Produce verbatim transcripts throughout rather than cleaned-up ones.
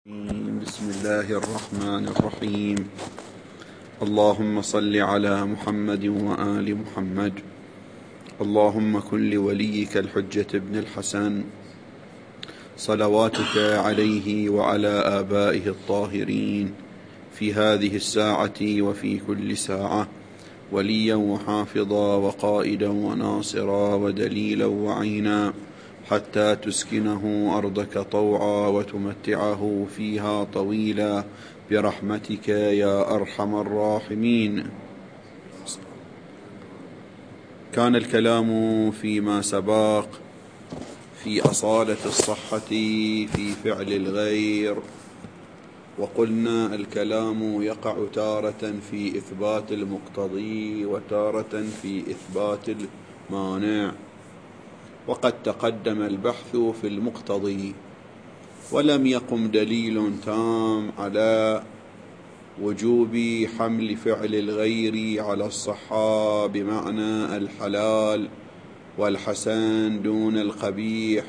بسم الله الرحمن الرحيم. اللهم صل على محمد وآل محمد. اللهم كن لوليك الحجة ابن الحسن صلواتك عليه وعلى آبائه الطاهرين في هذه الساعة وفي كل ساعة وليا وحافظا وقائدا وناصرا ودليلا وعينا، حتى تسكنه أرضك طوعا وتمتعه فيها طويلا برحمتك يا أرحم الراحمين. كان الكلام فيما سبق في أصالة الصحة في فعل الغير، وقلنا الكلام يقع تارة في إثبات المقتضي وتارة في إثبات المانع، وقد تقدم البحث في المقتضي ولم يقم دليل تام على وجوب حمل فعل الغير على الصحة بمعنى الحلال والحسن دون القبيح.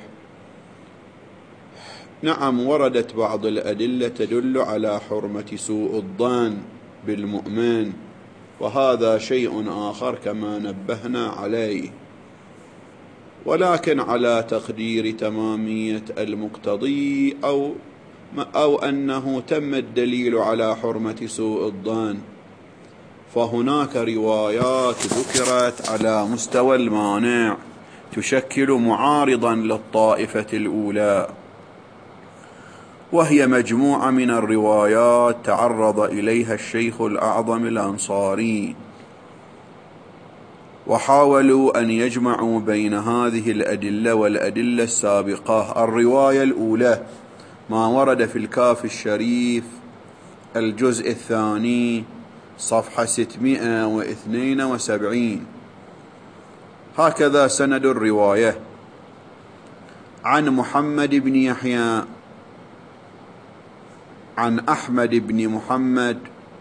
نعم، وردت بعض الأدلة تدل على حرمة سوء الظن بالمؤمن، وهذا شيء آخر كما نبهنا عليه، ولكن على تقدير تمامية المقتضي أو أو أنه تم الدليل على حرمة سوء الظن، فهناك روايات ذكرت على مستوى المانع تشكل معارضا للطائفة الأولى، وهي مجموعة من الروايات تعرض إليها الشيخ الأعظم الأنصاري، وحاولوا أن يجمعوا بين هذه الأدلة والأدلة السابقة. الرواية الأولى ما ورد في الكافي الشريف الجزء الثاني صفحة ستمائة واثنين وسبعين، هكذا سند الرواية: عن محمد بن يحيى عن أحمد بن محمد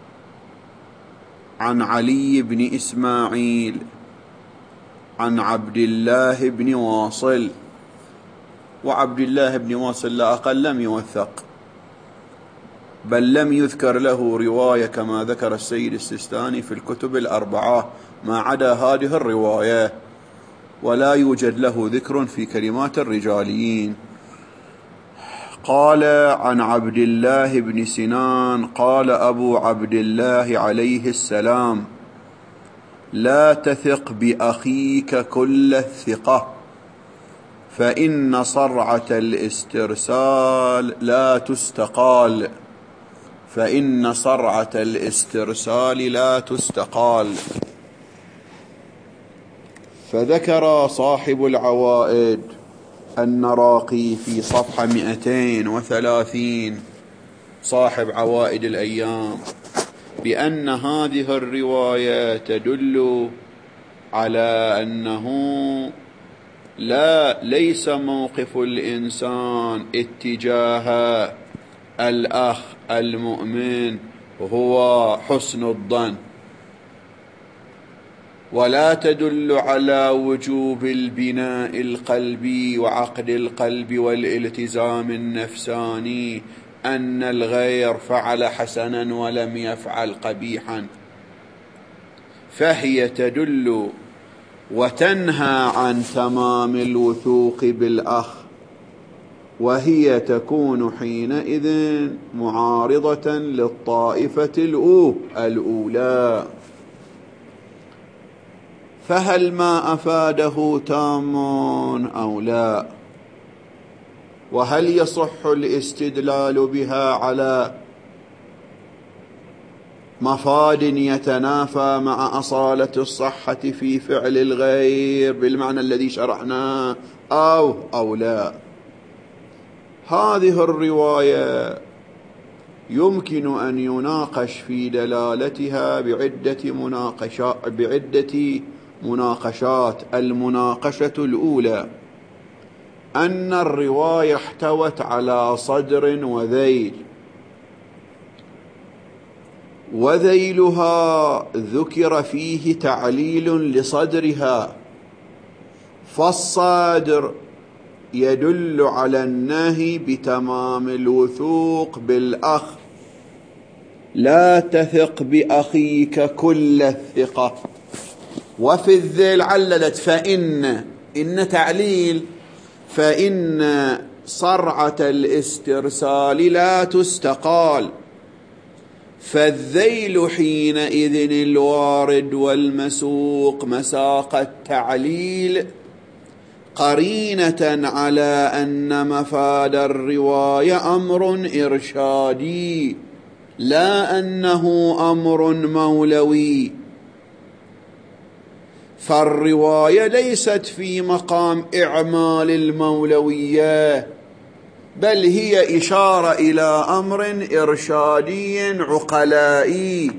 عن علي بن إسماعيل عن عبد الله بن واصل. وعبد الله بن واصل لا أقل لم يوثق، بل لم يذكر له رواية كما ذكر السيد السيستاني في الكتب الأربعة ما عدا هذه الرواية، ولا يوجد له ذكر في كلمات الرجاليين. قال عن عبد الله بن سنان قال أبو عبد الله عليه السلام: لا تثق بأخيك كل الثقة، فإن صرعة الاسترسال لا تستقال فإن صرعة الاسترسال لا تستقال. فذكر صاحب العوائد النراقي في صفحة مئتين وثلاثين، صاحب عوائد الأيام، بأن هذه الرواية تدل على أنه لا ليس موقف الإنسان اتجاه الأخ المؤمن هو حسن الظن، ولا تدل على وجوب البناء القلبي وعقد القلب والالتزام النفساني أن الغير فعل حسنا ولم يفعل قبيحا، فهي تدل وتنهى عن تمام الوثوق بالأخ، وهي تكون حينئذ معارضة للطائفة الأولى. فهل ما أفاده تام أو لا؟ وهل يصح الاستدلال بها على مفاد يتنافى مع أصالة الصحة في فعل الغير بالمعنى الذي شرحناه أو أو لا؟ هذه الرواية يمكن أن يناقش في دلالتها بعدة مناقشات بعدة مناقشات. المناقشة الأولى أن الرواية احتوت على صدر وذيل، وذيلها ذكر فيه تعليل لصدرها، فالصدر يدل على النهي بتمام الوثوق بالأخ. لا تثق بأخيك كل الثقة. وفي الذيل عللت فإن إن تعليل فإن صرعة الاسترسال لا تستقال، فالذيل حينئذ الوارد والمسوق مساق التعليل قرينة على أن مفاد الرواية أمر إرشادي لا أنه أمر مولوي. فالرواية ليست في مقام إعمال المولوية، بل هي إشارة إلى أمر إرشادي عقلائي،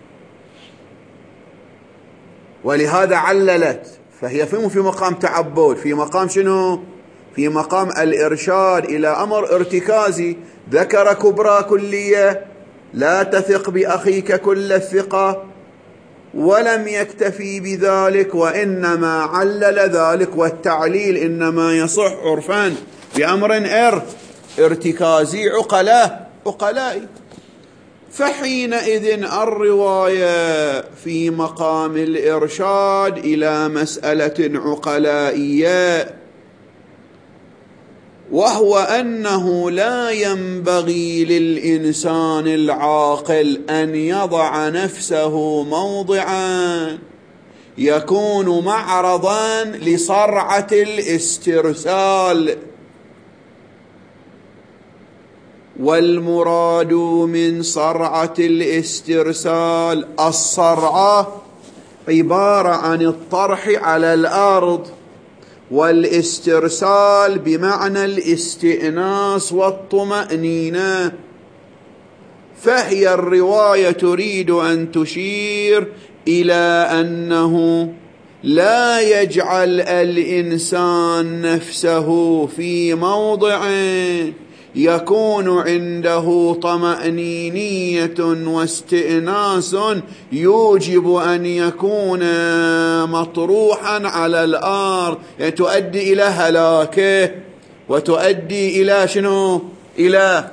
ولهذا عللت. فهي في مقام تعبد، في مقام شنو؟ في مقام الإرشاد إلى أمر ارتكازي. ذكر كبرى كلية لا تثق بأخيك كل الثقة، ولم يكتفي بذلك وإنما علل ذلك، والتعليل إنما يصح عرفان بأمر إر ارتكازي عقلاء عقلائي. فحينئذ الرواية في مقام الإرشاد إلى مسألة عقلائية، وهو أنه لا ينبغي للإنسان العاقل أن يضع نفسه موضعا يكون معرضا لصرعة الاسترسال. والمراد من صرعة الاسترسال الصرعة عبارة عن الطرح على الأرض، والاسترسال بمعنى الاستئناس والطمأنينة. فهي الرواية تريد أن تشير إلى أنه لا يجعل الإنسان نفسه في موضع يكون عنده طمأنينية واستئناس يوجب أن يكون مطروحا على الأرض، يعني تؤدي إلى هلاكه وتؤدي إلى شنو؟ إلى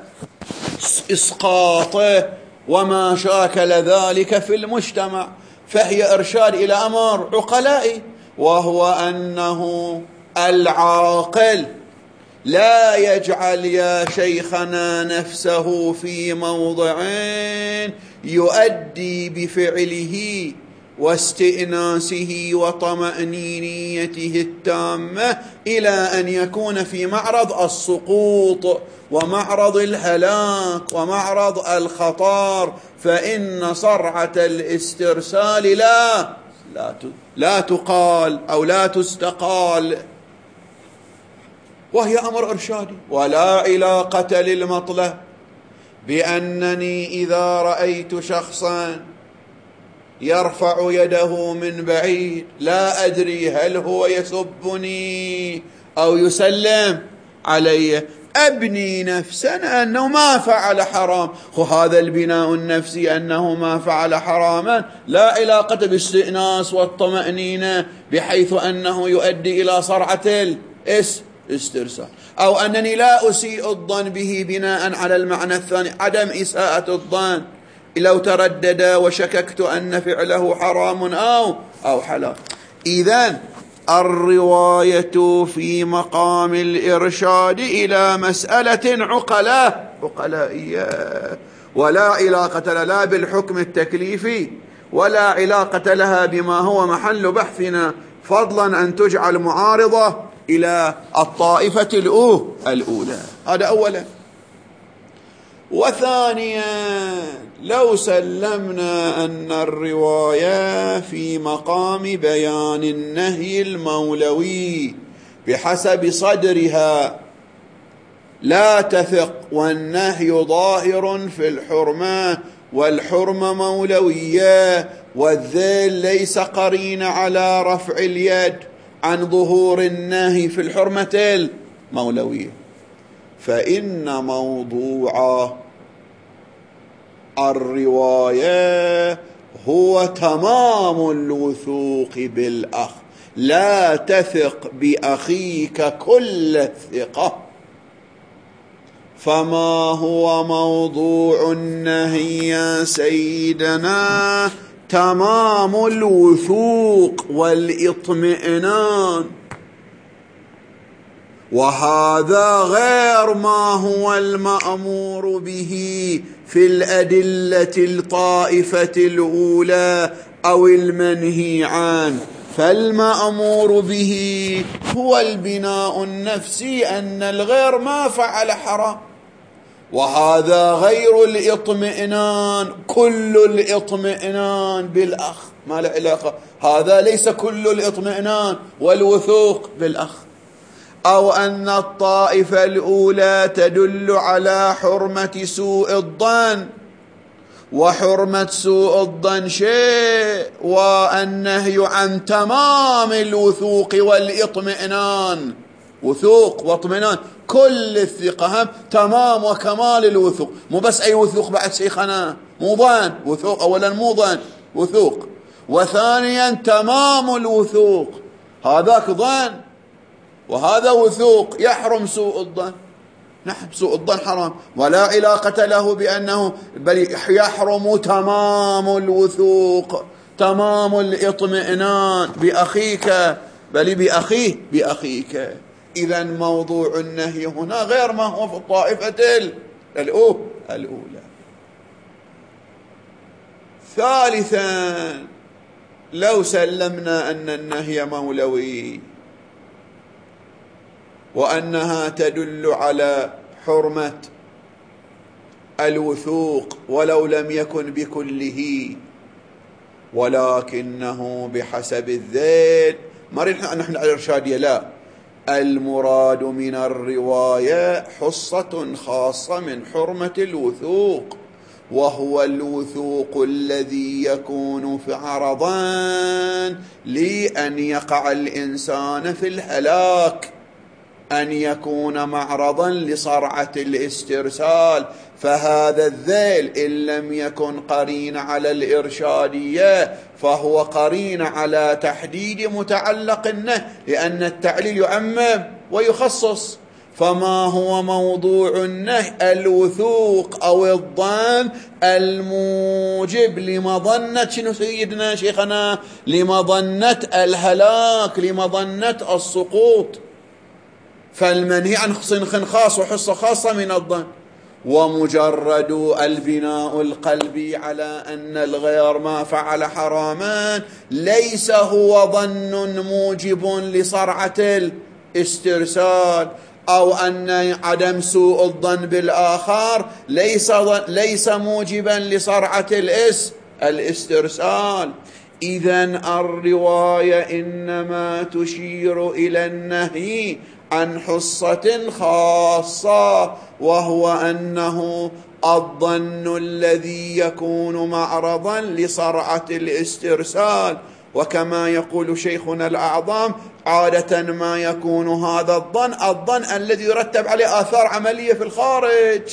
إسقاطه وما شاكل ذلك في المجتمع. فهي إرشاد إلى أمر عقلائي، وهو أنه العاقل لا يجعل يا شيخنا نفسه في موضعين يؤدي بفعله واستئناسه وطمأنينيته التامة إلى أن يكون في معرض السقوط ومعرض الهلاك ومعرض الخطر. فإن صرعة الاسترسال لا لا لا تقال أو لا تستقال، وهي أمر إرشادي. ولا علاقة للمطلب بأنني إذا رأيت شخصا يرفع يده من بعيد لا أدري هل هو يسبني أو يسلم علي أبني نفسا أنه ما فعل حرام. وهذا البناء النفسي أنه ما فعل حراما لا علاقة بالاستئناس والطمأنينة بحيث أنه يؤدي إلى صرعة الاسترسال، أو أنني لا أسيء الظن به بناء على المعنى الثاني عدم إساءة الظن لو تردد وشككت أن فعله حرام أو أو حلال. إذن الرواية في مقام الإرشاد إلى مسألة عقلاء عقلائية، ولا علاقة لها لا بالحكم التكليفي ولا علاقة لها بما هو محل بحثنا، فضلا أن تجعل معارضة إلى الطائفة الأولى. هذا أولا. وثانيا، لو سلمنا أن الرواية في مقام بيان النهي المولوي بحسب صدرها لا تثق، والنهي ظاهر في الحرمة والحرمة مولوية، والذيل ليس قرين على رفع اليد عن ظهور النهي في الحرمة المولوية، فإن موضوع الرواية هو تمام الوثوق بالأخ، لا تثق بأخيك كل الثقة. فما هو موضوع النهي يا سيدنا؟ تمام الوثوق والإطمئنان، وهذا غير ما هو المأمور به في الأدلة الطائفة الأولى أو المنهي عنه. فالمأمور به هو البناء النفسي أن الغير ما فعل حرام، وهذا غير الإطمئنان. كل الإطمئنان بالأخ ما له علاقة، هذا ليس كل الإطمئنان والوثوق بالأخ. أو أن الطائفة الأولى تدل على حرمة سوء الظن، وحرمة سوء الظن شيء، والنهي عن تمام الوثوق والإطمئنان. وثوق واطمئنان، كل الثقة هم تمام وكمال الوثوق، مو بس أي وثوق بعد شيخنا، مو ظن وثوق، أولا مو ظن وثوق، وثانيا تمام الوثوق. هذاك ظن وهذا وثوق، يحرم سوء الظن. نعم سوء الظن حرام، ولا علاقة له بأنه، بل يحرم تمام الوثوق، تمام الإطمئنان بأخيك، بل بأخيه بأخيك. إذن موضوع النهي هنا غير ما هو في الطائفة الأولى. ثالثا، لو سلمنا أن النهي مولوي وأنها تدل على حرمة الوثوق ولو لم يكن بكله، ولكنه بحسب الذيل، ما نحن على الإرشادية، لا، المراد من الرواية حصة خاصة من حرمة الوثوق، وهو الوثوق الذي يكون في عرضا لأن يقع الإنسان في الهلاك، أن يكون معرضا لصرعة الاسترسال. فهذا الذيل إن لم يكن قرين على الإرشادية فهو قرين على تحديد متعلق النهي، لأن التعليل يعمم ويخصص. فما هو موضوع النهي؟ الوثوق أو الظن الموجب لمظنة شنو سيدنا شيخنا؟ لمظنة الهلاك، لمظنة السقوط. فالمنهي عن صنخ خاص وحصة خاصة من الظن. ومجرد البناء القلبي على أن الغير ما فعل حراما ليس هو ظن موجب لصرعة الاسترسال، أو أن عدم سوء الظن بالآخر ليس ليس موجبا لصرعة الاسترسال. إذن الرواية إنما تشير إلى النهي عن حصة خاصة، وهو أنه الظن الذي يكون معرضا لصرعة الاسترسال. وكما يقول شيخنا الأعظم، عادة ما يكون هذا الظن الظن الذي يرتب عليه آثار عملية في الخارج.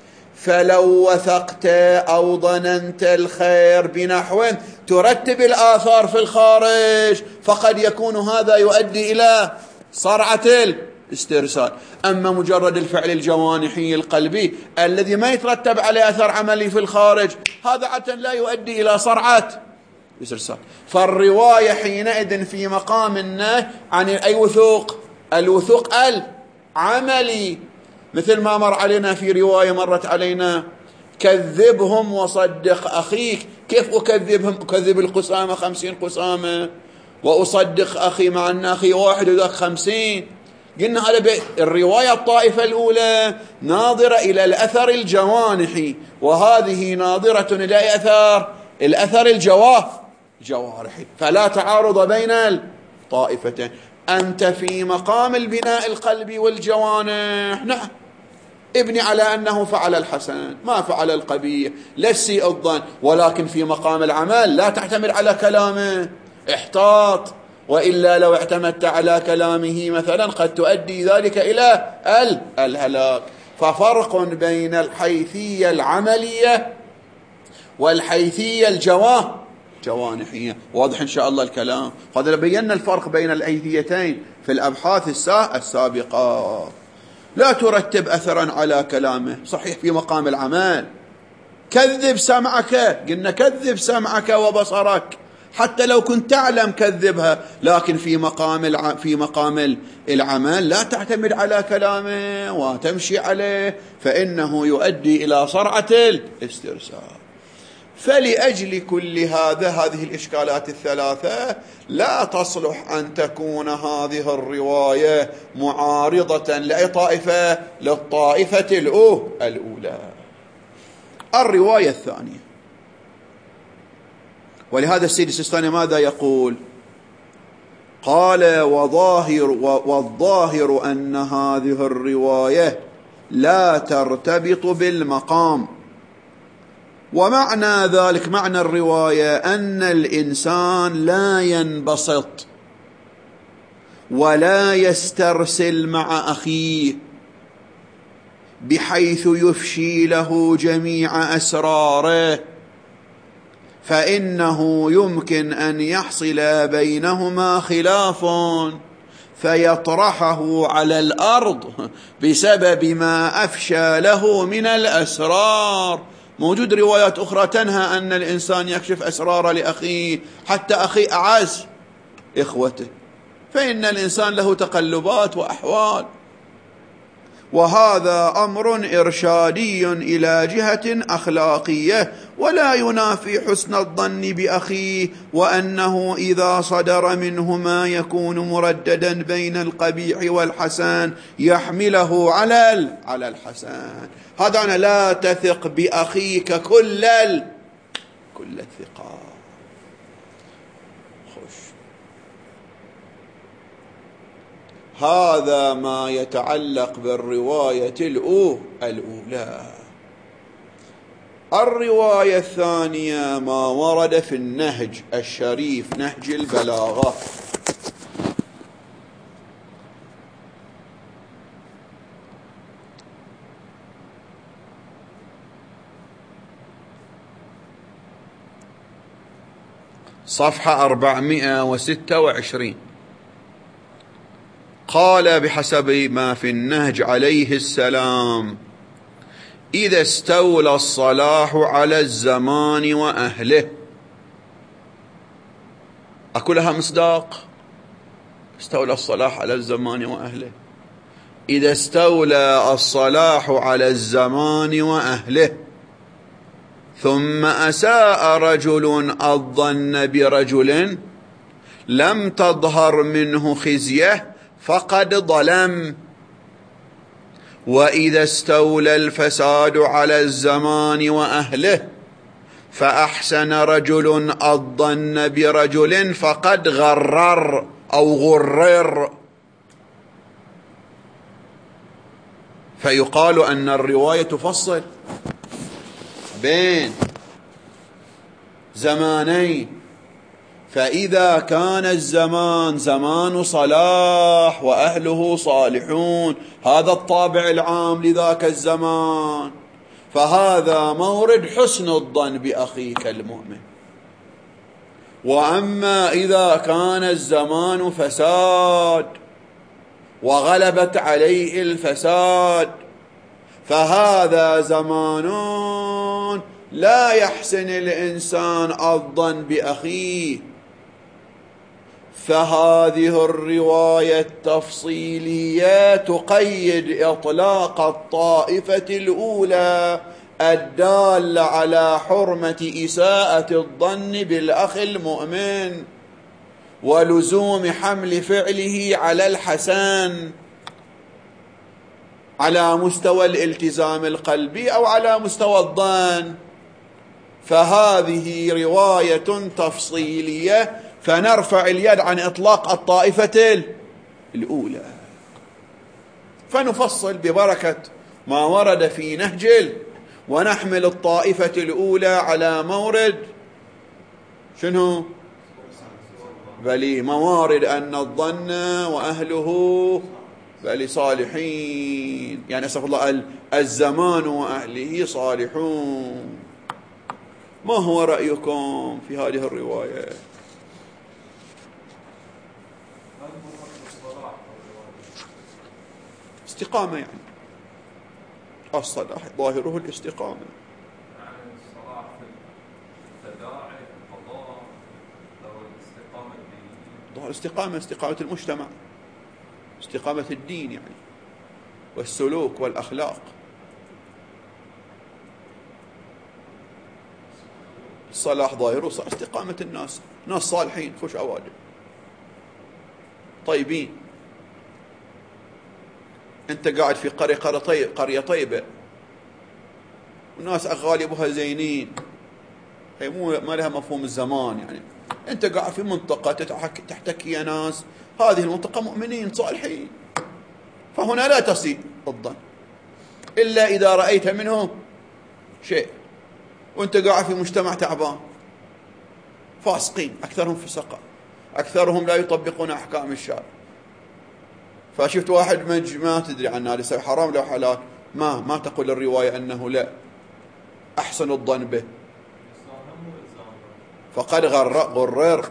فلو وثقت أو ظننت الخير بنحو ترتب الآثار في الخارج فقد يكون هذا يؤدي إلى صرعة الاسترسال. أما مجرد الفعل الجوانحي القلبي الذي ما يترتب عليه أثر عملي في الخارج، هذا عادة لا يؤدي إلى صرعة الاسترسال. فالرواية حينئذ في مقام النهي عن أي وثوق؟ الوثوق العملي، مثل ما مر علينا في رواية مرت علينا: كذبهم وصدق أخيك. كيف أكذبهم؟ أكذب القسامة خمسين قسامة، وأصدق أخي مع أن أخي واحد وذاك خمسين. قلنا هذا الرواية الطائفة الأولى ناظرة إلى الأثر الجوانحي، وهذه ناظرة إلى أثر الأثر الجوارحي، فلا تعارض بين الطائفتين. أنت في مقام البناء القلبي والجوانح، نعم، ابني على أنه فعل الحسن ما فعل القبيح، لا السيء الظن، ولكن في مقام العمل لا تعتمد على كلامه، احتاط، وإلا لو اعتمدت على كلامه مثلا قد تؤدي ذلك إلى الهلاك. ففرق بين الحيثية العملية والحيثية جوانحية. واضح إن شاء الله الكلام. هذا بينا الفرق بين الأيديتين في الأبحاث السابقة. لا ترتب أثرا على كلامه، صحيح في مقام العمل. كذب سمعك، قلنا كذب سمعك وبصرك حتى لو كنت تعلم كذبها، لكن في مقام الع... في مقام العمل لا تعتمد على كلامه وتمشي عليه، فإنه يؤدي إلى صرعة الاسترسال. فلأجل كل هذا هذه الإشكالات الثلاثة لا تصلح أن تكون هذه الرواية معارضة لأي طائفة، للطائفة الأولى. الرواية الثانية، ولهذا السيد السيستاني ماذا يقول؟ قال وظاهر والظاهر أن هذه الرواية لا ترتبط بالمقام. ومعنى ذلك، معنى الرواية أن الإنسان لا ينبسط ولا يسترسل مع أخيه بحيث يفشي له جميع أسراره، فإنه يمكن أن يحصل بينهما خلاف فيطرحه على الأرض بسبب ما أفشى له من الأسرار. موجود روايات أخرى تنهى أن الإنسان يكشف أسرار لأخيه، حتى أخي أعز إخوته، فإن الإنسان له تقلبات وأحوال. وهذا أمر إرشادي إلى جهة أخلاقية ولا ينافي حسن الظن بأخيه، وأنه إذا صدر منه ما يكون مرددا بين القبيح والحسن يحمله على على الحسن. هذا أنا لا تثق بأخيك كل ال... كل الثقة. هذا ما يتعلق بالرواية الأولى. الرواية الثانية ما ورد في النهج الشريف، نهج البلاغة. صفحة أربعمائة وستة وعشرين. قال بحسب ما في النهج عليه السلام: إذا استولى الصلاح على الزمان وأهله. أكلها مصداق. استولى الصلاح على الزمان وأهله. إذا استولى الصلاح على الزمان وأهله ثم أساء رجل الظن برجل لم تظهر منه خزيه فقد ظلم. وإذا استولى الفساد على الزمان وأهله فأحسن رجل الظن برجل فقد غرر أو غرر. فيقال أن الرواية تفصل بين زمانين، فإذا كان الزمان زمان صلاح وأهله صالحون، هذا الطابع العام لذاك الزمان، فهذا مورد حسن الظن بأخيك المؤمن. وأما إذا كان الزمان فساد وغلبت عليه الفساد فهذا زمان لا يحسن الإنسان الظن بأخيه. فهذه الرواية التفصيلية تقيد إطلاق الطائفة الأولى الدالة على حرمة إساءة الظن بالأخ المؤمن ولزوم حمل فعله على الحسن على مستوى الالتزام القلبي أو على مستوى الظن. فهذه رواية تفصيلية، فنرفع اليد عن إطلاق الطائفة الأولى، فنفصل ببركة ما ورد في نهج، ونحمل الطائفة الأولى على مورد شنو؟ بل موارد أن الظن وأهله بل صالحين، يعني أسف الله الزمان وأهله صالحون. ما هو رأيكم في هذه الرواية؟ استقامة يعني الصلاح ظاهره الاستقامة. يعني الصلاح في التداعي القضاء أو الاستقامة الدينية. ظاهر استقامة استقامة المجتمع، استقامة الدين يعني والسلوك والأخلاق. الصلاح ظاهره صار استقامة الناس، ناس صالحين خوش أوادم طيبين. أنت قاعد في قرية قرية طيبة وناس أغالبها زينين، هي مو ما لها مفهوم الزمان يعني. أنت قاعد في منطقة تحتكي ناس، هذه المنطقة مؤمنين صالحين، فهنا لا تصيب الظن إلا إذا رأيت منهم شيء. وأنت قاعد في مجتمع تعبان فاسقين، أكثرهم فسقا، أكثرهم لا يطبقون أحكام الشارع. فشفت واحد مج ما تدري عنه يسوي حرام لو حلال، ما ما تقول الرواية أنه لا أحسن الظن به، فقد غرر غرر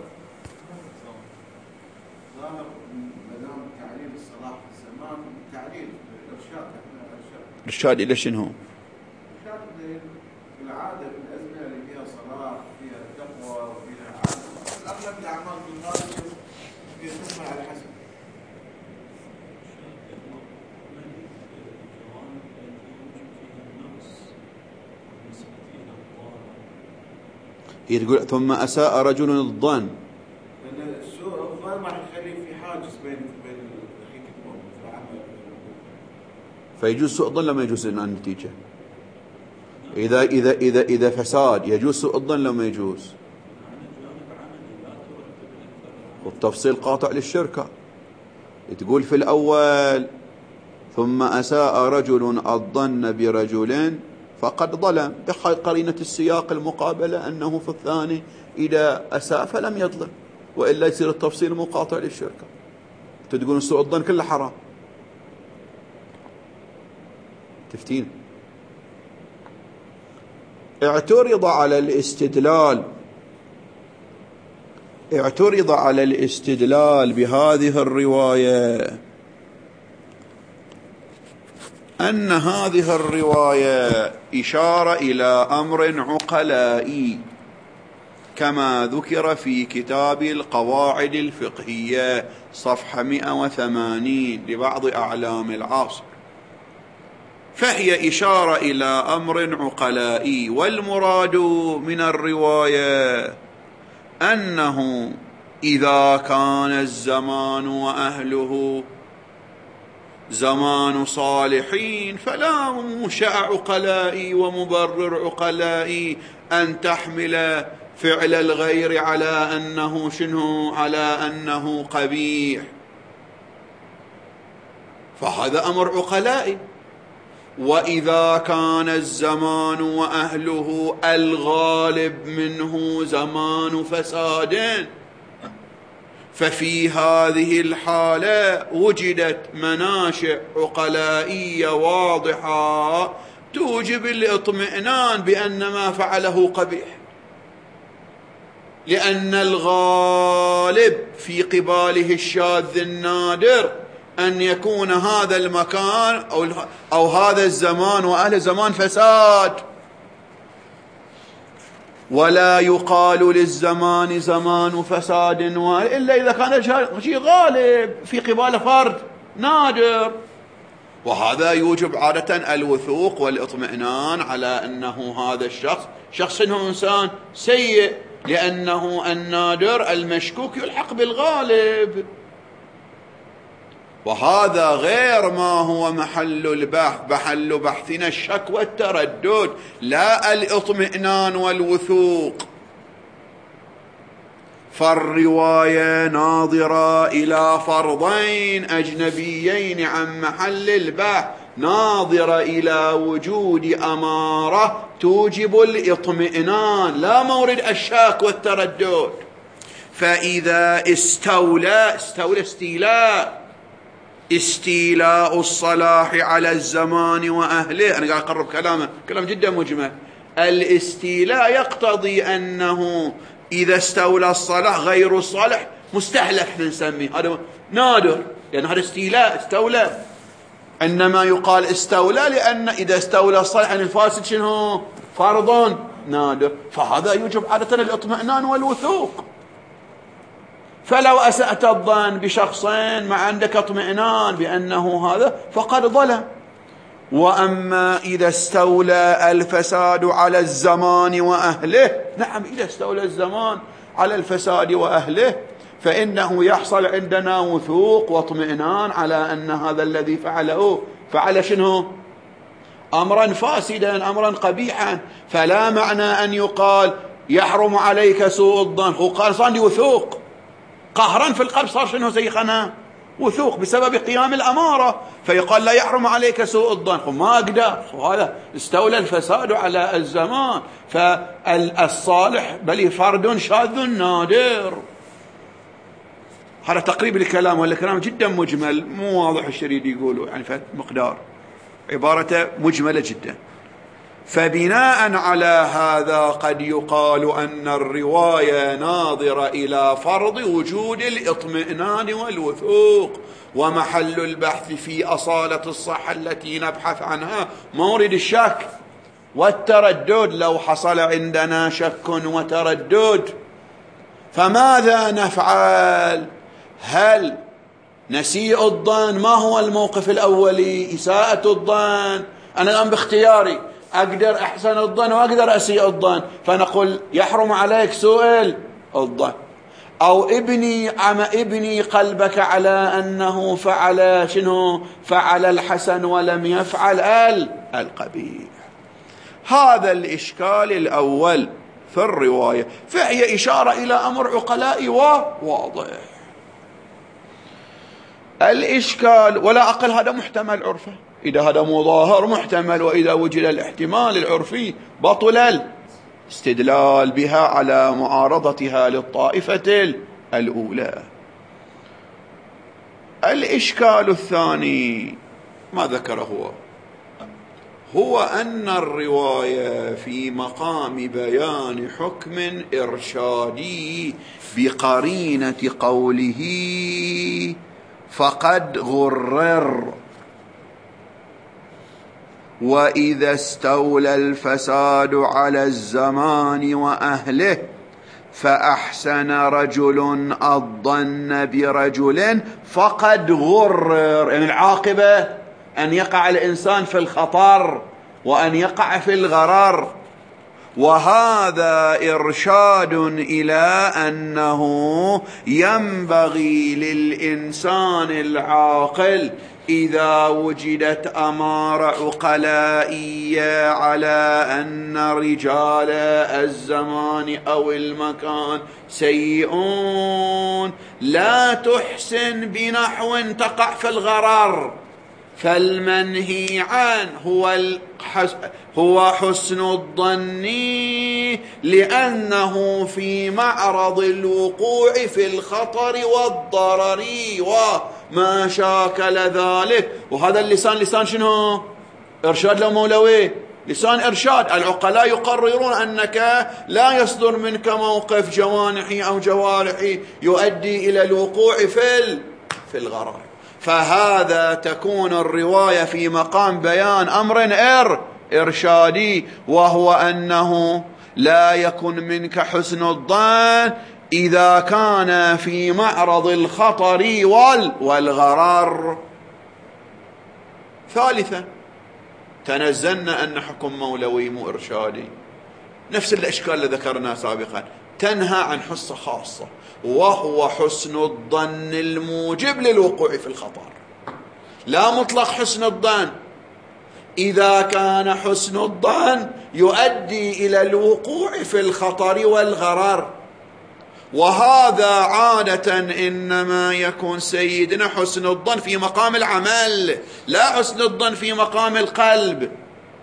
إرشاد إلى شنو؟ إرشاد بالعادة بالأزمنة اللي فيها صلاة فيها تقوى وفيها عادة، أغلب الأعمال بالغالب يتم على حسب. هي تقول ثم أساء رجل الظن، لأن السوء الظن راح يخلي في حاجز بين بين الحكمة والعمل. فيجوز سوء الظن لما يجوز النتيجة. إذا إذا إذا إذا فساد يجوز سوء الظن لما يجوز. والتفصيل قاطع للشركة. تقول في الأول ثم أساء رجل الظن برجل فقد ظلم، بقرينة السياق المقابلة أنه في الثاني إذا أساء فلم يظلم، وإلا يصير التفصيل مقاطع للشركة. تقول سوء الظن كله حرام. تفتين اعترض على الاستدلال اعترض على الاستدلال بهذه الرواية أن هذه الرواية إشارة إلى أمر عقلائي كما ذكر في كتاب القواعد الفقهية صفحة مئة وثمانين لبعض أعلام العصر. فهي إشارة إلى أمر عقلائي، والمراد من الرواية أنه إذا كان الزمان وأهله زمان صالحين فلا منشأ عقلائي ومبرر عقلائي أن تحمل فعل الغير على أنه شنو، على أنه قبيح، فهذا أمر عقلائي. وإذا كان الزمان وأهله الغالب منه زمان فساد، ففي هذه الحالة وجدت مناشئ عقلائية واضحة توجب الاطمئنان بأن ما فعله قبيح، لأن الغالب في قباله الشاذ النادر أن يكون هذا المكان أو, أو هذا الزمان وأهل زمان فساد، ولا يقال للزمان زمان فساد إلا إذا كان شيء غالب في قبال فرد نادر، وهذا يوجب عادة الوثوق والاطمئنان على أنه هذا الشخص شخص إنه إنسان سيء، لأنه النادر المشكوك يلحق بالغالب. وهذا غير ما هو محل البحث، محل بحثنا الشك والتردد لا الاطمئنان والوثوق. فالرواية ناظرة إلى فرضين أجنبيين عن محل البحث، ناظرة إلى وجود أمارة توجب الاطمئنان لا مورد الشك والتردد. فإذا استولى استولى استيلاء استيلاء الصلاح على الزمان وأهله، أنا قاعد أقرب كلامه، كلام جدا مجمل. الاستيلاء يقتضي أنه إذا استولى الصالح غير الصالح مستهلك نسميه، هذا نادر، لأن يعني هذا استيلاء استولى. إنما يقال استولى لأن إذا استولى الصالح عن الفاسد شنو؟ فرض نادر، فهذا يوجب عادة الاطمئنان والوثوق. فلو أسأت الظن بشخصين ما عندك اطمئنان بأنه هذا فقد ظلم. وأما إذا استولى الفساد على الزمان وأهله، نعم إذا استولى الزمان على الفساد وأهله فإنه يحصل عندنا وثوق واطمئنان على أن هذا الذي فعله فعل شنو؟ أمرا فاسدا، أمرا قبيحا. فلا معنى أن يقال يحرم عليك سوء الظن، هو قال صار لي وثوق قهرا في القلب، صار شنو زيخنا؟ وثوق بسبب قيام الأمارة، فيقال لا يحرم عليك سوء الظن، ما أقدر، وهذا استولى الفساد على الزمان، فالصالح بل فرد شاذ نادر. هذا تقريب الكلام، ولا كلام جدا مجمل مو واضح الشريد يقوله، يعني في مقدار عبارته مجملة جدا. فبناء على هذا قد يقال أن الرواية ناظرة إلى فرض وجود الإطمئنان والوثوق، ومحل البحث في أصالة الصحة التي نبحث عنها مورد الشك والتردد. لو حصل عندنا شك وتردد فماذا نفعل؟ هل نسيء الظن؟ ما هو الموقف الأولي؟ إساءة الظن. أنا الآن باختياري أقدر أحسن الظن وأقدر أسيء الظن، فنقول يحرم عليك سوء الظن، أو ابني عم ابني قلبك على أنه فعل شنو؟ فعل الحسن ولم يفعل القبيح. هذا الإشكال الأول في الرواية، فهي إشارة إلى أمر عقلاء وواضح. الإشكال ولا أقل هذا محتمل عرفه، إذا هذا مظاهر محتمل، وإذا وجد الاحتمال العرفي بطل الاستدلال بها على معارضتها للطائفة الأولى. الإشكال الثاني ما ذكره هو هو أن الرواية في مقام بيان حكم إرشادي بقرينة قوله فقد غرر، وإذا استولى الفساد على الزمان وأهله فأحسن رجل الظن برجل فقد غرر، يعني العاقبة أن يقع الإنسان في الخطر وأن يقع في الغرر. وهذا إرشاد إلى أنه ينبغي للإنسان العاقل إذا وجدت أمارة عقلائية على أن رجال الزمان أو المكان سيئون لا تحسن بنحو تقع في الغرر، فالمنهي عنه هو هو حسن الظن، لأنه في معرض الوقوع في الخطر والضرر وما شاكل ذلك. وهذا اللسان لسان شنو؟ إرشاد لو مولوي، لسان إرشاد. العقلاء يقررون أنك لا يصدر منك موقف جوانحي أو جوارحي يؤدي إلى الوقوع في في الغرر. فهذا تكون الرواية في مقام بيان أمر إر إرشادي، وهو أنه لا يكن منك حسن الظن إذا كان في معرض الخطر والغرر. ثالثا تنزلنا أن حكم مولوي مو إرشادي، نفس الإشكال اللي ذكرناه سابقا، تنهى عن حصة خاصة وهو حسن الظن الموجب للوقوع في الخطر، لا مطلق حسن الظن. إذا كان حسن الظن يؤدي إلى الوقوع في الخطر والغرر، وهذا عادة إنما يكون سيدنا حسن الظن في مقام العمل، لا حسن الظن في مقام القلب.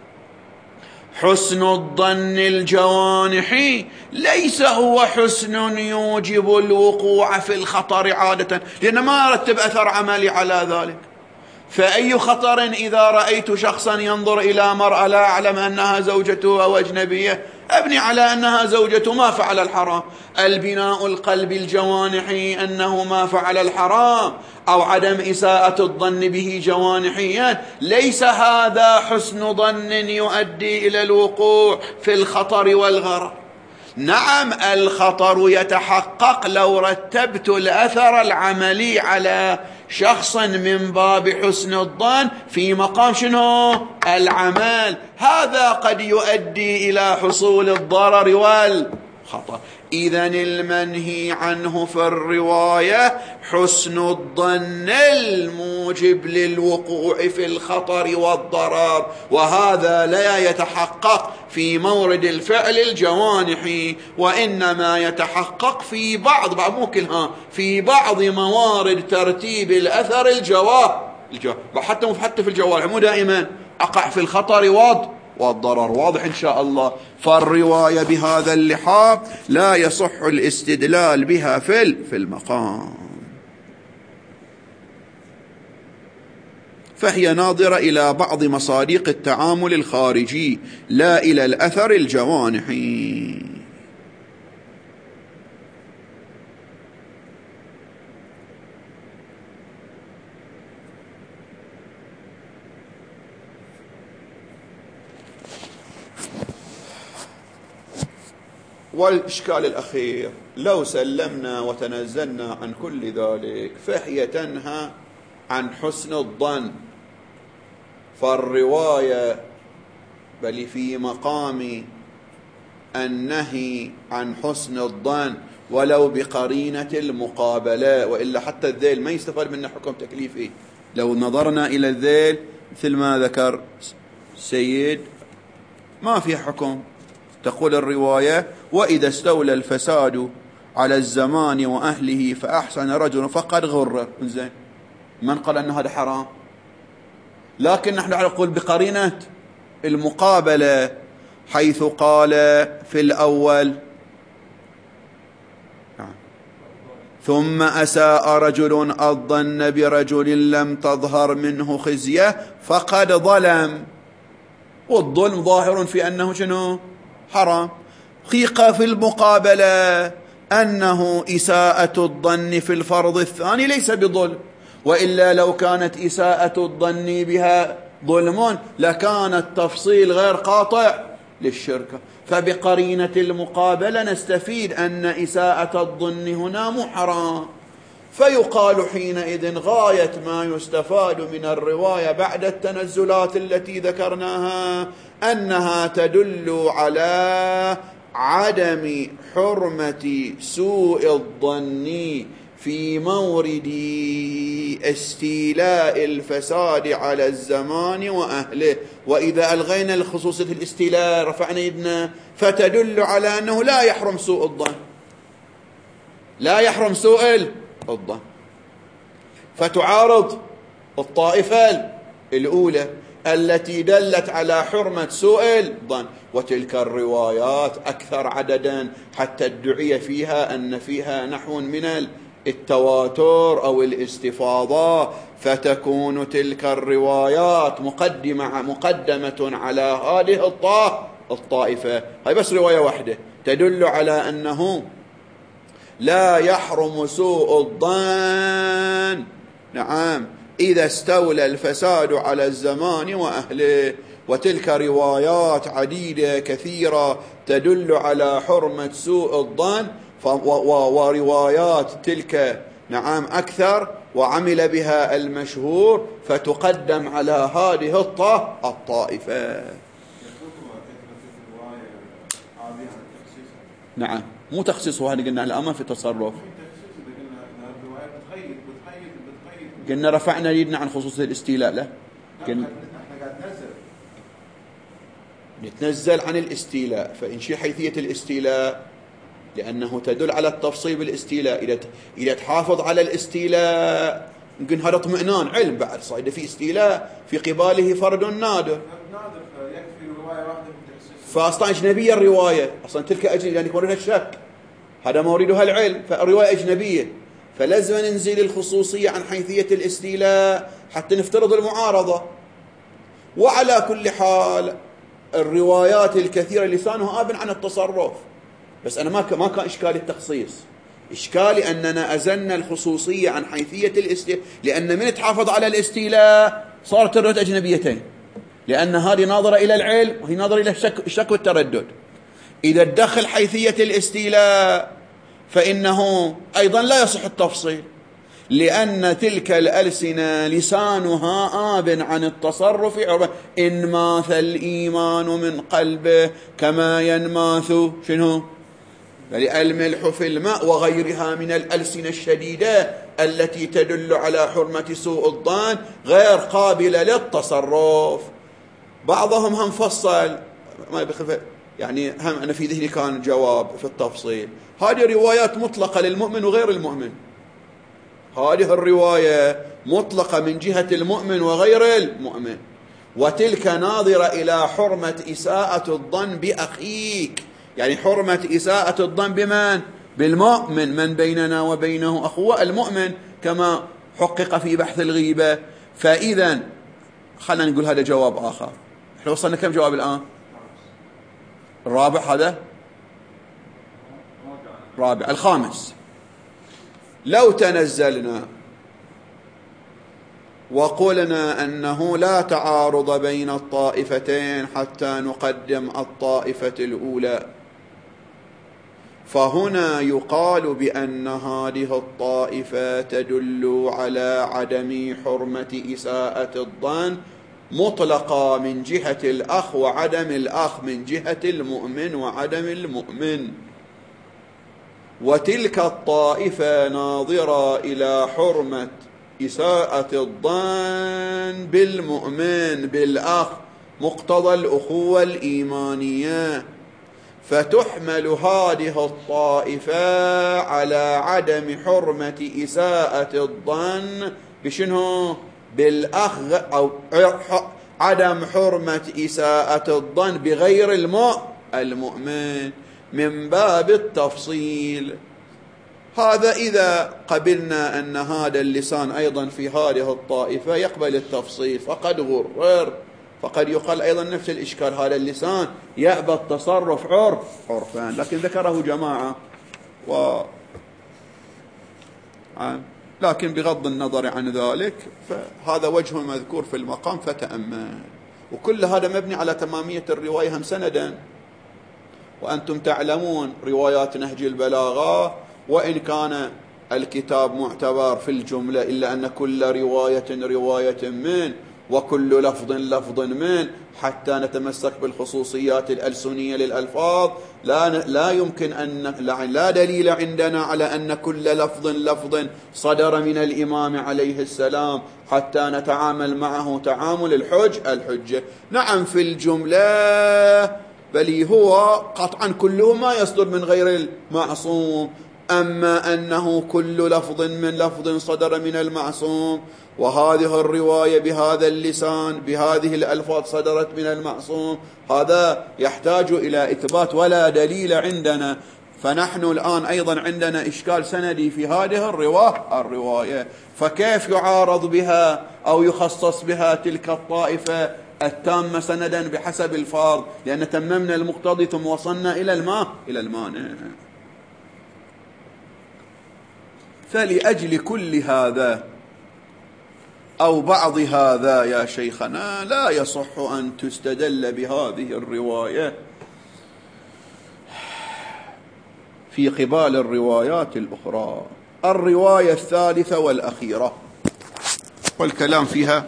حسن الظن الجوانحي ليس هو حسن يوجب الوقوع في الخطر عادة، لأن ما رتب أثر عملي على ذلك. فأي خطر إذا رأيت شخصا ينظر إلى مرأة لا أعلم أنها زوجته أو أجنبية أبني على أنها زوجته ما فعل الحرام. البناء القلب الجوانحي أنه ما فعل الحرام أو عدم إساءة الظن به جوانحيا، ليس هذا حسن ظن يؤدي إلى الوقوع في الخطر والغرر. نعم الخطر يتحقق لو رتبت الأثر العملي على شخص من باب حسن الظن في مقام شنو؟ العمل، هذا قد يؤدي إلى حصول الضرر والخطر. إذن المنهي عنه في الرواية حسن الظن الموجب للوقوع في الخطر والضرر، وهذا لا يتحقق في مورد الفعل الجوانحي، وإنما يتحقق في بعض بعض مو كلها في بعض موارد ترتيب الأثر الجواه حتى حتى في الجوارح مو دائما أقع في الخطر والضرر والضرر. واضح إن شاء الله. فالرواية بهذا اللحاظ لا يصح الاستدلال بها في في المقام، فهي ناظرة إلى بعض مصادق التعامل الخارجي لا إلى الأثر الجوانحي. والإشكال الأخير لو سلمنا وتنزلنا عن كل ذلك فهي تنهى عن حسن الظن، فالرواية بل في مقام النهي عن حسن الظن ولو بقرينة المقابلة، وإلا حتى الذيل ما يستفاد منه حكم تكليفي. لو نظرنا إلى الذيل مثل ما ذكر سيد ما في حكم. تقول الرواية: وإذا استولى الفساد على الزمان وأهله فأحسن رجل فقد غرر. إنزين، من قال أن هذا حرام؟ لكن نحن نقول بقرينة المقابلة، حيث قال في الأول: ثم أساء رجل الظن برجل لم تظهر منه خزية فقد ظلم. والظلم ظاهر في أنه شنو؟ حرام. حقيقة في المقابلة أنه إساءة الظن في الفرض الثاني ليس بظلم، وإلا لو كانت إساءة الظن بها ظلم لكان التفصيل غير قاطع للشركة. فبقرينة المقابلة نستفيد أن إساءة الظن هنا مو حرام، فيقال حينئذ غاية ما يستفاد من الرواية بعد التنزلات التي ذكرناها أنها تدل على عدم حرمة سوء الظن في مورد استيلاء الفساد على الزمان وأهله. وإذا ألغينا الخصوصية الاستيلاء رفعنا يدنا، فتدل على أنه لا يحرم سوء الظن، لا يحرم سوء الظن، فتعارض الطائفة الأولى التي دلت على حرمة سوء الظن. وتلك الروايات أكثر عددا حتى ادعي فيها أن فيها نحو من التواتر أو الاستفاضة، فتكون تلك الروايات مقدمة مقدمة على هذه الطائفة. هاي بس رواية واحدة تدل على أنه لا يحرم سوء الظن، نعم، إذا استولى الفساد على الزمان وأهله. وتلك روايات عديدة كثيرة تدل على حرمة سوء الظن، وروايات تلك نعم أكثر وعمل بها المشهور، فتقدم على هذه الطائفة. نعم، مو تخصيصه، هذا قلنا الأمر في تصرف، قلنا رفعنا يدنا عن خصوصية الاستيلاء. لا قلنا نتنزل عن الاستيلاء، فإن شيء حيثية الاستيلاء لأنه تدل على التفصيل بالاستيلاء. إذا إذا تحافظ على الاستيلاء يمكن هذا اطمئنان علم بعد صايد في استيلاء في قباله فرد نادر، فأصلا أجنبية الرواية، أصلا تلك أجنبية يعني موردها الشك، هذا موردها العلم، فالرواية أجنبية، فلازم ننزل الخصوصية عن حيثية الاستيلاء حتى نفترض المعارضة. وعلى كل حال الروايات الكثيرة لسانه آب عن التصرف، بس أنا ما ما كان إشكالي التخصيص، إشكالي أننا أزلنا الخصوصية عن حيثية الاستيلاء، لأن من تحافظ على الاستيلاء صارت الروايات أجنبيتين، لأن هذه ناظرة إلى العلم وهي ناظرة إلى الشك, الشك والتردد. إذا تدخل حيثية الاستيلاء فإنه أيضا لا يصح التفصيل، لأن تلك الألسنة لسانها آب عن التصرف. إنماث الإيمان من قلبه كما ينماث شنو الملح في الماء وغيرها من الألسنة الشديدة التي تدل على حرمة سوء الظن غير قابلة للتصرف. بعضهم هم فصل ما بخف، يعني هم أنا في ذهني كان جواب في التفصيل. هذه روايات مطلقة للمؤمن وغير المؤمن، هذه الرواية مطلقة من جهة المؤمن وغير المؤمن، وتلك ناظرة إلى حرمة إساءة الظن بأخيك، يعني حرمة إساءة الظن بمن؟ بالمؤمن، من بيننا وبينه أخوة المؤمن كما حقق في بحث الغيبة. فإذا خلنا نقول هذا جواب آخر. احنا وصلنا كم جواب الآن؟ الرابع، هذا رابع. الخامس، لو تنزلنا وقلنا أنه لا تعارض بين الطائفتين حتى نقدم الطائفة الأولى، فهنا يقال بأن هذه الطائفة تدل على عدم حرمة إساءة الظن مطلقة من جهة الأخ، وعدم الأخ من جهة المؤمن وعدم المؤمن، وتلك الطائفة ناظرة إلى حرمة إساءة الظن بالمؤمن بالأخ مقتضى الأخوة الإيمانية، فتحمل هذه الطائفة على عدم حرمة إساءة الظن بشنو؟ بالأخ، أو عدم حرمة إساءة الظن بغير المؤمن من باب التفصيل. هذا إذا قبلنا أن هذا اللسان أيضا في هذه الطائفة يقبل التفصيل، فقد غرر، فقد يقال أيضا نفس الإشكال، هذا اللسان يأبى التصرف عرف عرفان، لكن ذكره جماعة و لكن بغض النظر عن ذلك فهذا وجه مذكور في المقام فتأمل. وكل هذا مبني على تمامية الرواية هم سندا، وأنتم تعلمون روايات نهج البلاغة وإن كان الكتاب معتبر في الجملة إلا أن كل رواية رواية من وكل لفظ لفظ من، حتى نتمسك بالخصوصيات الألسنية للألفاظ لا لا يمكن أن لا دليل عندنا على أن كل لفظ لفظ صدر من الإمام عليه السلام حتى نتعامل معه تعامل الحج الحجة. نعم في الجملة، بل هو قطعا كله ما يصدر من غير المعصوم، أما أنه كل لفظ من لفظ صدر من المعصوم، وهذه الرواية بهذا اللسان بهذه الألفاظ صدرت من المعصوم، هذا يحتاج إلى إثبات ولا دليل عندنا. فنحن الآن أيضا عندنا إشكال سندي في هذه الرواية الرواية فكيف يعارض بها أو يخصص بها تلك الطائفة التامة سندا بحسب الفرض، لأن تممنا المقتضي ثم وصلنا إلى الماء إلى المانع. فلأجل كل هذا أو بعض هذا يا شيخنا لا يصح أن تستدل بهذه الرواية في قبال الروايات الأخرى. الرواية الثالثة والأخيرة والكلام فيها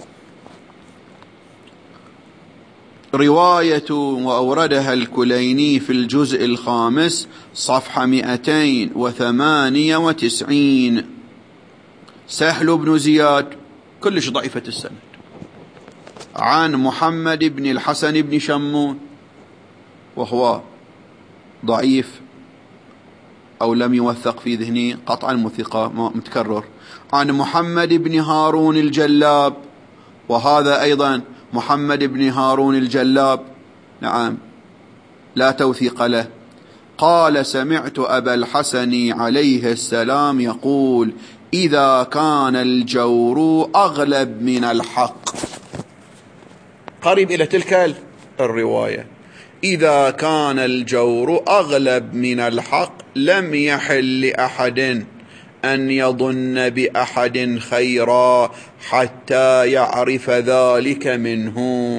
رواية وأوردها الكليني في الجزء الخامس صفحة مئتين وثمانية وتسعين، سهل بن زياد كلش ضعيفة السند، عن محمد بن الحسن بن شمون وهو ضعيف أو لم يوثق في ذهني قطعا مثقة متكرر، عن محمد بن هارون الجلاب، وهذا أيضا محمد بن هارون الجلاب نعم لا توثيق له. قال: سمعت أبا الحسن عليه السلام يقول: إذا كان الجور أغلب من الحق. قريب إلى تلك الرواية: إذا كان الجور أغلب من الحق لم يحل لأحد أن يظن بأحد خيرا حتى يعرف ذلك منه.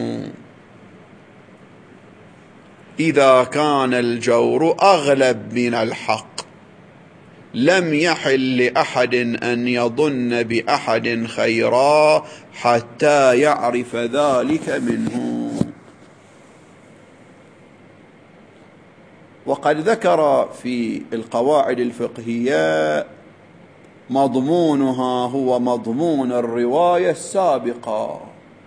إذا كان الجور أغلب من الحق لم يحل لأحد أن يظن بأحد خيرا حتى يعرف ذلك منه. وقد ذكر في القواعد الفقهية مضمونها هو مضمون الرواية السابقة،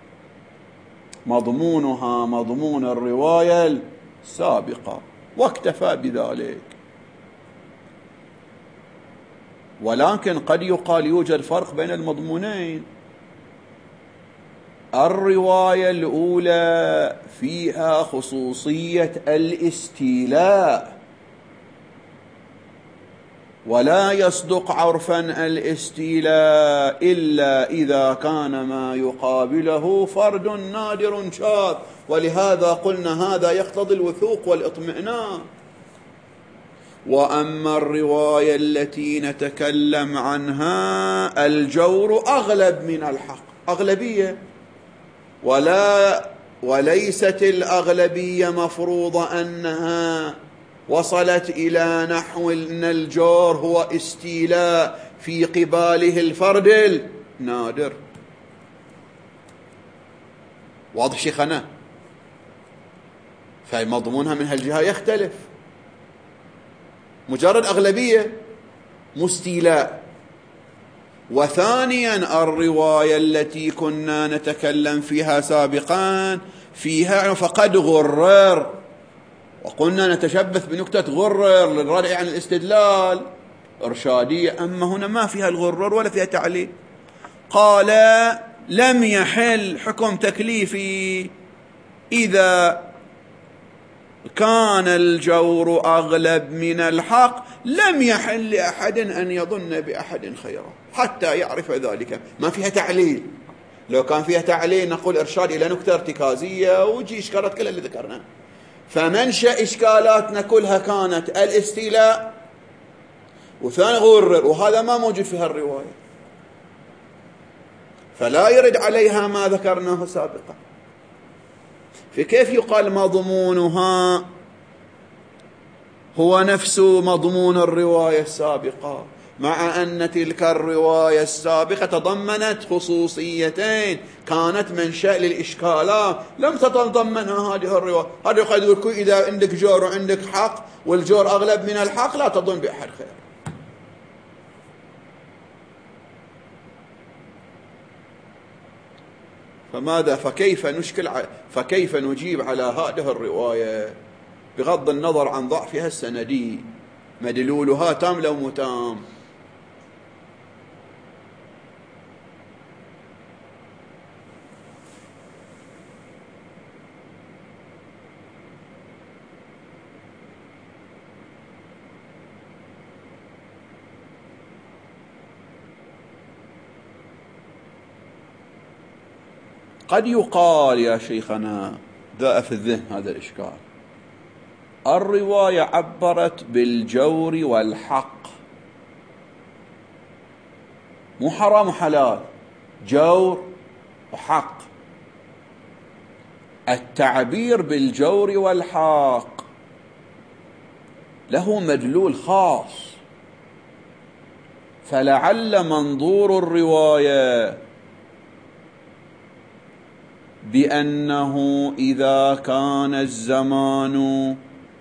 مضمونها مضمون الرواية السابقة، واكتفى بذلك. ولكن قد يقال يوجد فرق بين المضمونين. الرواية الأولى فيها خصوصية الاستيلاء، ولا يصدق عرفا الاستيلاء إلا إذا كان ما يقابله فرد نادر شاذ، ولهذا قلنا هذا يقتضي الوثوق والاطمئنان. وأما الرواية التي نتكلم عنها الجور أغلب من الحق، أغلبية، ولا وليست الأغلبية مفروضة أنها وصلت إلى نحو أن الجور هو استيلاء في قباله الفرد النادر. واضح شيخنا؟ فمضمونها من هالجهة يختلف. مجرد أغلبية مستيلاء. وثانيا الرواية التي كنا نتكلم فيها سابقا فيها فقد غرر، وقلنا نتشبث بنكتة غرر للردع عن الاستدلال إرشادية، أما هنا ما فيها الغرر ولا فيها تعليل. قال لم يحل حكم تكليفي إذا كان الجور أغلب من الحق لم يحل لأحد أن يظن بأحد خيرا حتى يعرف ذلك. ما فيها تعليل. لو كان فيها تعليل نقول إرشاد إلى نكتة ارتكازية وجي إشكالات كلها اللي ذكرنا. فمنشأ إشكالاتنا كلها كانت الاستيلاء وثاني غرر، وهذا ما موجود في هالرواية، فلا يرد عليها ما ذكرناه سابقا. فكيف يقال مضمونها هو نفس مضمون الرواية السابقة، مع أن تلك الرواية السابقة تضمنت خصوصيتين كانت منشأ للإشكالات لم تتضمنها هذه الرواية. هذا قد يقول إذا عندك جور وعندك حق والجور أغلب من الحق لا تظن بأحد خير. فماذا فكيف نشكل فكيف نجيب على هذه الرواية بغض النظر عن ضعفها السندي؟ مدلولها تام لو متام. قد يقال يا شيخنا ذا في الذهن هذا الإشكال، الرواية عبرت بالجور والحق، مو حرام وحلال، جور وحق. التعبير بالجور والحق له مدلول خاص، فلعل منظور الرواية بأنه إذا كان الزمان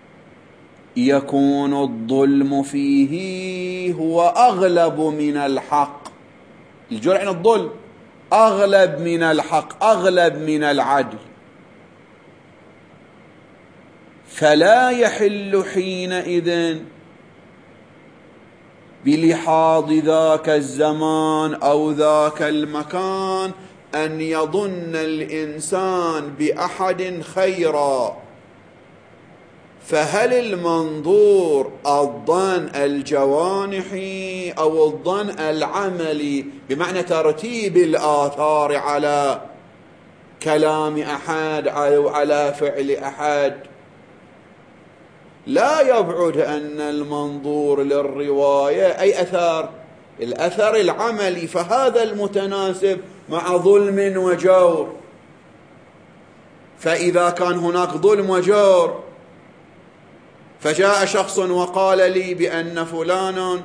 يكون الظلم فيه هو أغلب من الحق، الجور عن الظلم أغلب من الحق، أغلب من العدل، فلا يحل حينئذ بلحاظ ذاك الزمان أو ذاك المكان أن يظن الإنسان بأحد خيرا، فهل المنظور الظن الجوانحي أو الظن العملي بمعنى ترتيب الآثار على كلام أحد أو على فعل أحد؟ لا يبعد أن المنظور للرواية أي أثر الأثر العملي، فهذا المتناسب مع ظلم وجور. فإذا كان هناك ظلم وجور فجاء شخص وقال لي بأن فلان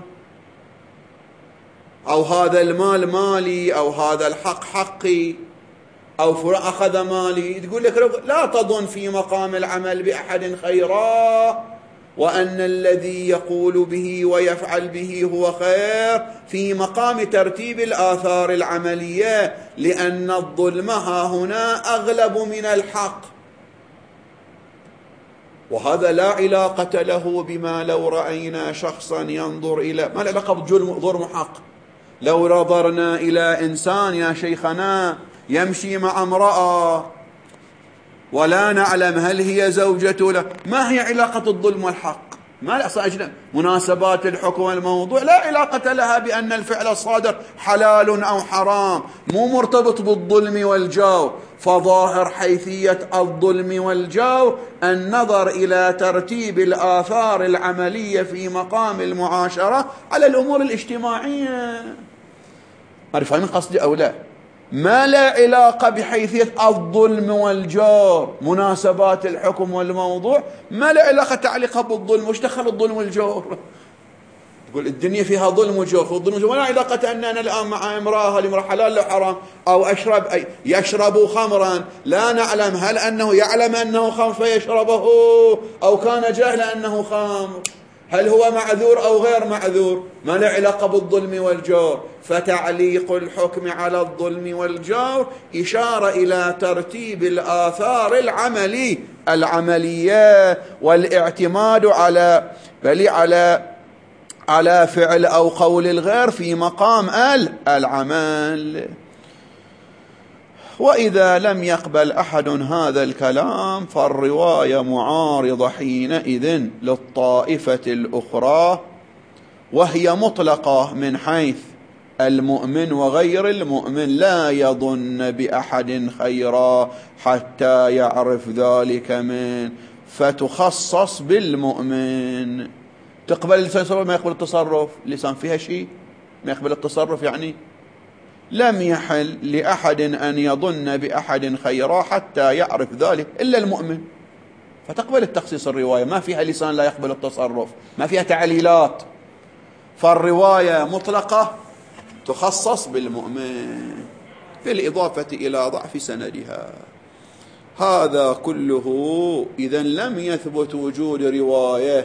أو هذا المال مالي أو هذا الحق حقي أو فلان أخذ مالي، تقول لك لا تظن في مقام العمل بأحد خيرا وأن الذي يقول به ويفعل به هو خير، في مقام ترتيب الآثار العملية، لأن الظلم ها هنا أغلب من الحق. وهذا لا علاقة له بما لو رأينا شخصا ينظر إلى ما له علاقة بظلم حق. لو نظرنا إلى إنسان يا شيخنا يمشي مع امرأة ولا نعلم هل هي زوجته له، ما هي علاقة الظلم والحق؟ ما لا مناسبات الحكم والموضوع لا علاقة لها بأن الفعل الصادر حلال أو حرام، مو مرتبط بالظلم والجور. فظاهر حيثية الظلم والجور النظر إلى ترتيب الآثار العملية في مقام المعاشرة على الأمور الاجتماعية. أعرف من قصدي أو لا؟ ما لا علاقة بحيثية الظلم والجور، مناسبات الحكم والموضوع ما لا علاقة تعليقها بالظلم. وش دخل الظلم والجور؟ تقول الدنيا فيها ظلم وجور، والظلم والجور ولا علاقة أن أنا الآن مع امرأة، الامرأة حلال أو حرام، أو أشرب أي يشرب خمرا لا نعلم هل أنه يعلم أنه خمر فيشربه أو كان جاهلا أنه خمر، هل هو معذور أو غير معذور، ما له علاقة بالظلم والجور. فتعليق الحكم على الظلم والجور إشارة إلى ترتيب الآثار العملي العملية والاعتماد على بل على على فعل أو قول الغير في مقام العمل. وإذا لم يقبل أحد هذا الكلام فالرواية معارضة حينئذ للطائفة الأخرى، وهي مطلقة من حيث المؤمن وغير المؤمن لا يظن بأحد خيرا حتى يعرف ذلك من، فتخصص بالمؤمن. تقبل اللسان تصرف ما يقبل التصرف، اللسان فيها شيء ما يقبل التصرف، يعني لم يحل لأحد أن يظن بأحد خيرا حتى يعرف ذلك إلا المؤمن، فتقبل التخصيص. الرواية ما فيها لسان لا يقبل التصرف، ما فيها تعليلات، فالرواية مطلقة تخصص بالمؤمن بالإضافة إلى ضعف سندها. هذا كله إذن لم يثبت وجود رواية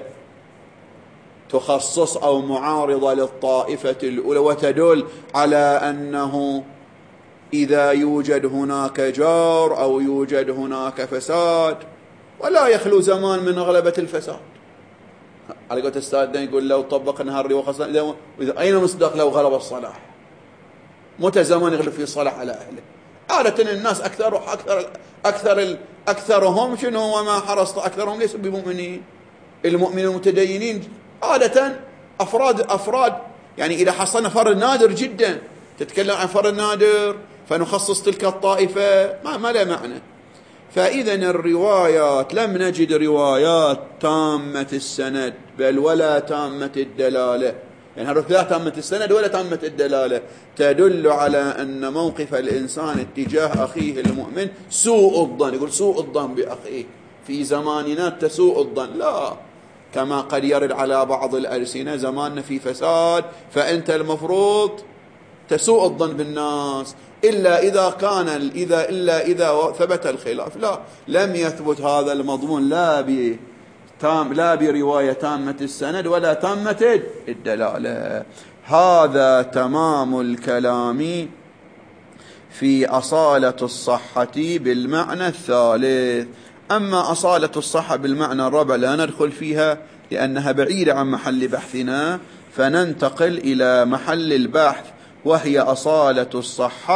تخصص أو معارضة للطائفة الأولى وتدل على أنه إذا يوجد هناك جار أو يوجد هناك فساد، ولا يخلو زمان من غلبة الفساد. على قولة الأستاذ يقول لو طبقنا هالرواية وخاصة أين مصداق لو غلب الصلاح؟ متى زمان يغلب فيه الصلاح على أهله؟ عادة الناس أكثر أكثر أكثر أكثرهم شنو؟ وما حرصت أكثرهم ليسوا بمؤمنين. المؤمنين المتدينين عادة أفراد أفراد يعني إذا حصلنا فرد نادر جدا تتكلم عن فرد نادر فنخصص تلك الطائفة، ما, ما لا معنى. فإذا الروايات لم نجد روايات تامة السند بل ولا تامة الدلالة، يعني هذا لا تامة السند ولا تامة الدلالة، تدل على أن موقف الإنسان اتجاه أخيه المؤمن سوء الظن. يقول سوء الظن بأخيه في زماننا تسوء الظن، لا، كما قد يرد على بعض الألسنة زماننا في فساد فأنت المفروض تسوء الظن بالناس، إلا إذا كان إذا إلا إذا ثبت الخلاف. لا، لم يثبت هذا المضمون لا ب تام لا برواية تامة السند ولا تامة الدلالة. هذا تمام الكلام في أصالة الصحة بالمعنى الثالث. أما أصالة الصحة بالمعنى الرابع لا ندخل فيها لأنها بعيدة عن محل بحثنا، فننتقل إلى محل البحث وهي أصالة الصحة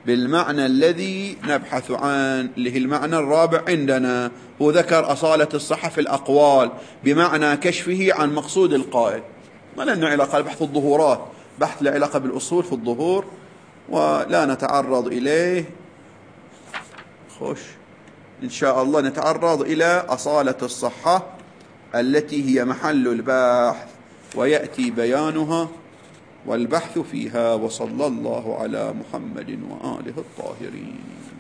بالمعنى الذي نبحث عنه، اللي هي المعنى الرابع عندنا. هو ذكر أصالة الصحة في الأقوال بمعنى كشفه عن مقصود القائل، ما لنا علاقة ببحث الظهورات، بحث له علاقة بالأصول في الظهور ولا نتعرض إليه. خوش إن شاء الله نتعرض إلى أصالة الصحة التي هي محل البحث ويأتي بيانها والبحث فيها. وصلى الله على محمد وآله الطاهرين.